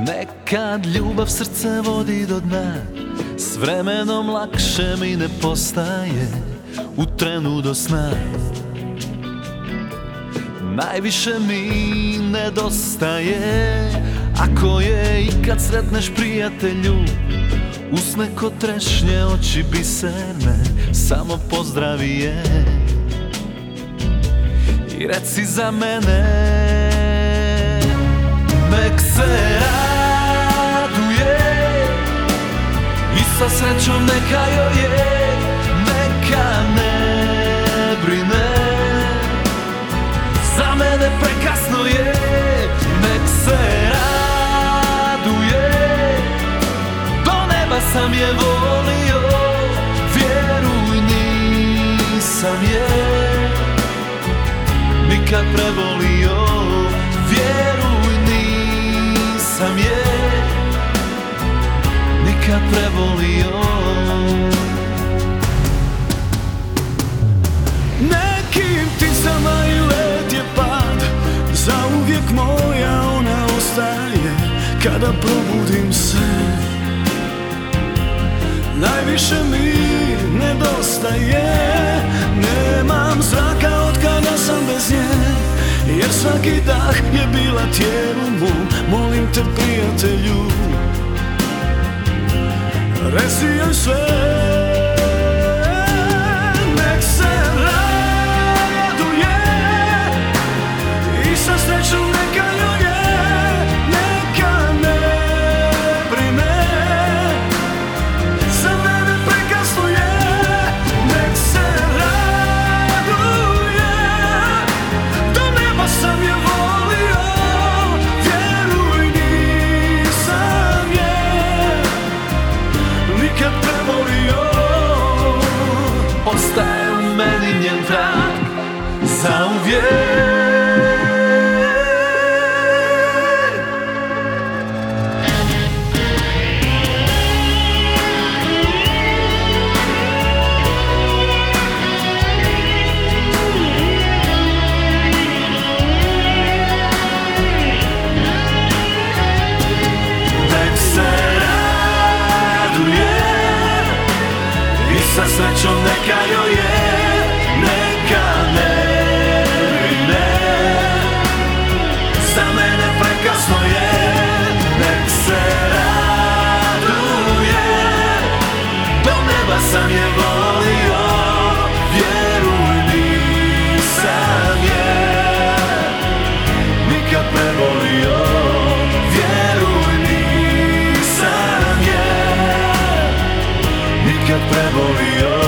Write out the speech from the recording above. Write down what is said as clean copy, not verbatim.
Nekad ljubav srce vodi do dna, s vremenom lakše mi ne postaje u trenu do sna. Najviše mi nedostaje ako je ikad sretneš prijatelju, usne ko trešnje, oči biserne, samo pozdravi je i reci za mene nek se raduje i sa srećom neka joj je, neka ne brine, za mene prekasno je, nek se raduje, do neba sam je volio, vjeruj nisam je nikad prevolio, vjeruj nisam je nikad prevolio. Nekim pticama i let je pad, zauvijek moja ona ostaje, kada probudim se najviše mi nedostaje. Nemam zraka od kada sam bez nje, jer svaki dah je bila tijelu mom. Molim te prijatelju, reci joj sve, nek se raduje i sa srećom neka joj je, neka ne brine, za mene prekasno je, nek se raduje, do neba sam je volio, vjeruj nisam je nikad prevolio. Ostaje u meni njen trag zauvijek. Nek se raduje i sa srećom neka joj je, neka ne brine, za mene prekasno je, nek se raduje, do neba sam je volio, vjeruj nisam je nikad prevolio, vjeruj nisam je nikad prevolio.